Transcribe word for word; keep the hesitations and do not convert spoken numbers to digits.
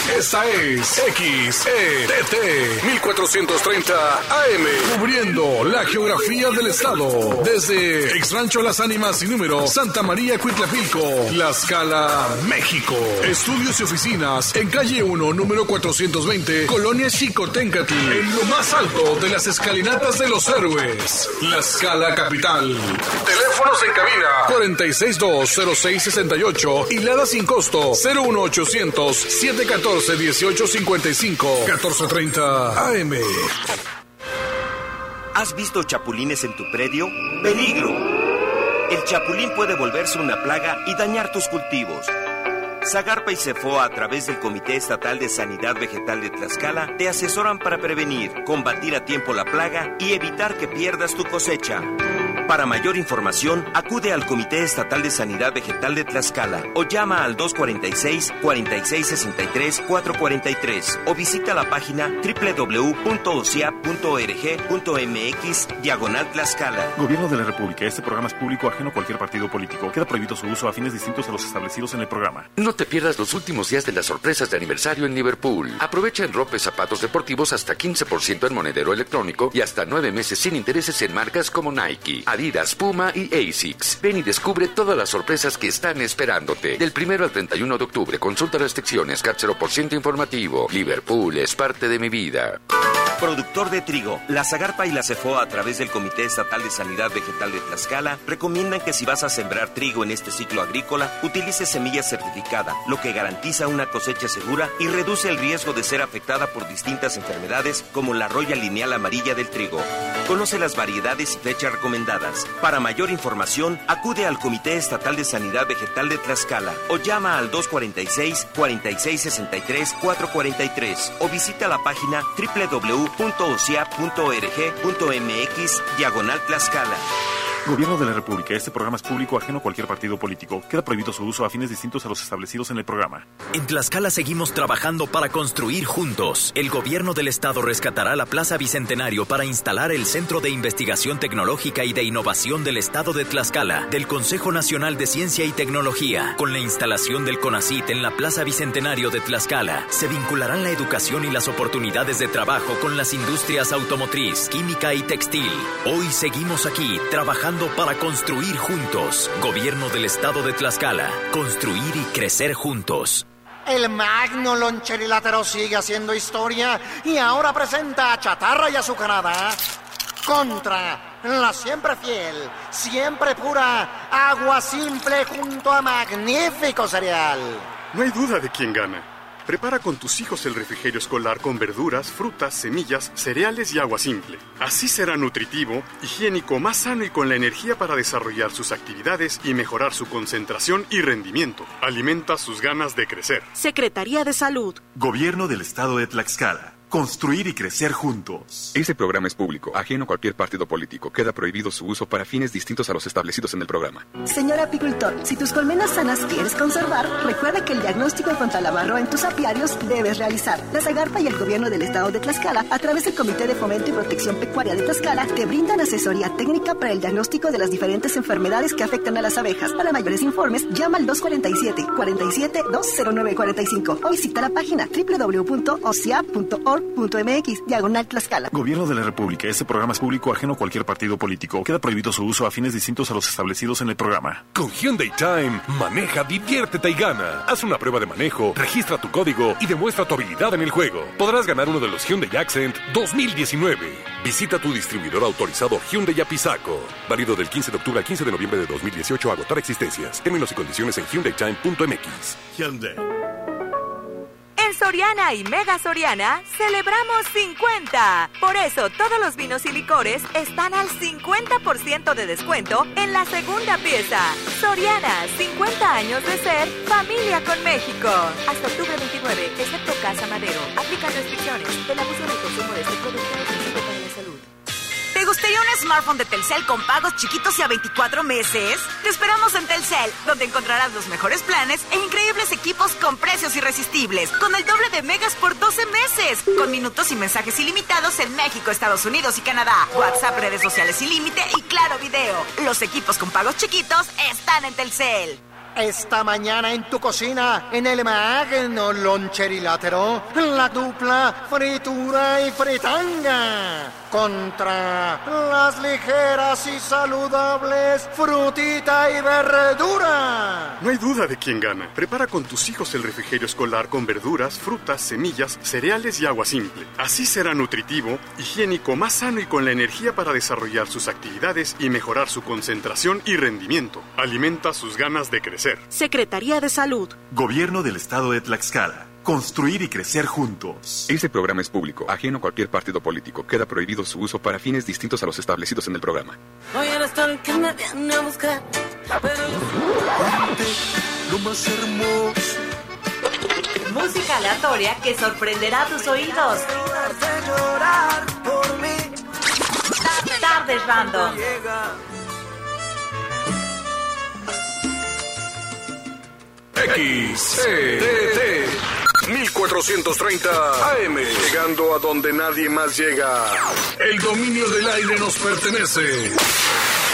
Esta es X E T T mil cuatrocientos treinta A M, cubriendo la geografía del estado. Desde Ex Rancho Las Ánimas sin número, Santa María Cuitlapilco, Tlaxcala, México. Estudios y oficinas en calle uno, número cuatrocientos veinte, Colonia Xicoténcatl, en lo más alto de las escalinatas de los héroes, Tlaxcala capital. Teléfonos en cabina cuarenta y seis dos cero seis sesenta y ocho y Lada sin costo cero uno ochocientos siete catorce dieciocho cincuenta y cinco catorce treinta A M. ¿Has visto chapulines en tu predio? ¡Peligro! El chapulín puede volverse una plaga y dañar tus cultivos. Zagarpa y Cefoa, a través del Comité Estatal de Sanidad Vegetal de Tlaxcala, te asesoran para prevenir, combatir a tiempo la plaga y evitar que pierdas tu cosecha. Para mayor información, acude al Comité Estatal de Sanidad Vegetal de Tlaxcala o llama al dos cuatro seis, cuatro seis seis tres, cuatro cuatro tres o visita la página doble u doble u doble u punto o c i a punto org punto m x diagonal Tlaxcala. Gobierno de la República. Este programa es público ajeno a cualquier partido político. Queda prohibido su uso a fines distintos a los establecidos en el programa. No te pierdas los últimos días de las sorpresas de aniversario en Liverpool. Aprovecha en ropa y zapatos deportivos hasta quince por ciento en monedero electrónico y hasta nueve meses sin intereses en marcas como Nike, Adidas, Puma y Asics. Ven y descubre todas las sorpresas que están esperándote. Del primero al treinta y uno de octubre, consulta restricciones, C A T cero por ciento informativo. Liverpool es parte de mi vida. Productor de trigo, la Zagarpa y la Cefoa, a través del Comité Estatal de Sanidad Vegetal de Tlaxcala, recomiendan que si vas a sembrar trigo en este ciclo agrícola, utilices semilla certificada, lo que garantiza una cosecha segura y reduce el riesgo de ser afectada por distintas enfermedades como la roya lineal amarilla del trigo. Conoce las variedades y fechas recomendadas. Para mayor información, acude al Comité Estatal de Sanidad Vegetal de Tlaxcala o llama al dos cuatro seis, cuatro seis seis tres, cuatro cuatro tres o visita la página doble u doble u doble u punto o c i a punto org punto m x diagonal Tlaxcala. Gobierno de la República. Este programa es público ajeno a cualquier partido político. Queda prohibido su uso a fines distintos a los establecidos en el programa. En Tlaxcala seguimos trabajando para construir juntos. El gobierno del estado rescatará la Plaza Bicentenario para instalar el Centro de Investigación Tecnológica y de Innovación del estado de Tlaxcala, del Consejo Nacional de Ciencia y Tecnología. Con la instalación del CONACYT en la Plaza Bicentenario de Tlaxcala, se vincularán la educación y las oportunidades de trabajo con las industrias automotriz, química y textil. Hoy seguimos aquí, trabajando para construir juntos. Gobierno del estado de Tlaxcala. Construir y crecer juntos. El magno loncherilátero sigue haciendo historia y ahora presenta a Chatarra y Azucarada contra la siempre fiel, siempre pura Agua Simple junto a Magnífico Cereal. No hay duda de quién gana. Prepara con tus hijos el refrigerio escolar con verduras, frutas, semillas, cereales y agua simple. Así será nutritivo, higiénico, más sano y con la energía para desarrollar sus actividades y mejorar su concentración y rendimiento. Alimenta sus ganas de crecer. Secretaría de Salud. Gobierno del estado de Tlaxcala. Construir y crecer juntos. Este programa es público, ajeno a cualquier partido político. Queda prohibido su uso para fines distintos a los establecidos en el programa. Señor apicultor, si tus colmenas sanas quieres conservar, recuerda que el diagnóstico contra la barroa en tus apiarios debes realizar. La Zagarpa y el gobierno del estado de Tlaxcala, a través del Comité de Fomento y Protección Pecuaria de Tlaxcala, te brindan asesoría técnica para el diagnóstico de las diferentes enfermedades que afectan a las abejas. Para mayores informes, llama al dos cuatro siete, cuatro siete, dos cero nueve cuatro cinco o visita la página doble u doble u doble u punto o c i a punto org punto m x diagonal Tlaxcala. Gobierno de la República. Este programa es público ajeno a cualquier partido político. Queda prohibido su uso a fines distintos a los establecidos en el programa. Con Hyundai Time, maneja, diviértete y gana. Haz una prueba de manejo, registra tu código y demuestra tu habilidad en el juego. Podrás ganar uno de los Hyundai Accent dos mil diecinueve. Visita tu distribuidor autorizado Hyundai Apizaco. Válido del quince de octubre al quince de noviembre de dos mil dieciocho. Agotar existencias. Términos y condiciones en hyundai time punto m x. Hyundai. En Soriana y Mega Soriana celebramos cincuenta. Por eso todos los vinos y licores están al cincuenta por ciento de descuento en la segunda pieza. Soriana, cincuenta años de ser familia con México. Hasta octubre veintinueve, excepto Casa Madero. Aplican restricciones. El abuso del consumo de este producto es nocivo para la salud. ¿Te gustaría un smartphone de Telcel con pagos chiquitos y a veinticuatro meses? Te esperamos en Telcel, donde encontrarás los mejores planes e increíbles equipos con precios irresistibles, con el doble de megas por doce meses, con minutos y mensajes ilimitados en México, Estados Unidos y Canadá, WhatsApp, redes sociales sin límite y Claro Video. Los equipos con pagos chiquitos están en Telcel. Esta mañana en tu cocina, en el magno loncherilátero, la dupla fritura y fritanga. Contra las ligeras y saludables frutita y verdura. No hay duda de quién gana. Prepara con tus hijos el refrigerio escolar con verduras, frutas, semillas, cereales y agua simple. Así será nutritivo, higiénico, más sano y con la energía para desarrollar sus actividades y mejorar su concentración y rendimiento. Alimenta sus ganas de crecer. Secretaría de Salud. Gobierno del Estado de Tlaxcala. Construir y crecer juntos. Este programa es público, ajeno a cualquier partido político. Queda prohibido su uso para fines distintos a los establecidos en el programa. Hoy era hasta que me viene a buscar, pero lo más hermoso. Música aleatoria que sorprenderá tus oídos. Tardes Random. X E T T mil cuatrocientos treinta A M, llegando a donde nadie más llega. El dominio del aire nos pertenece.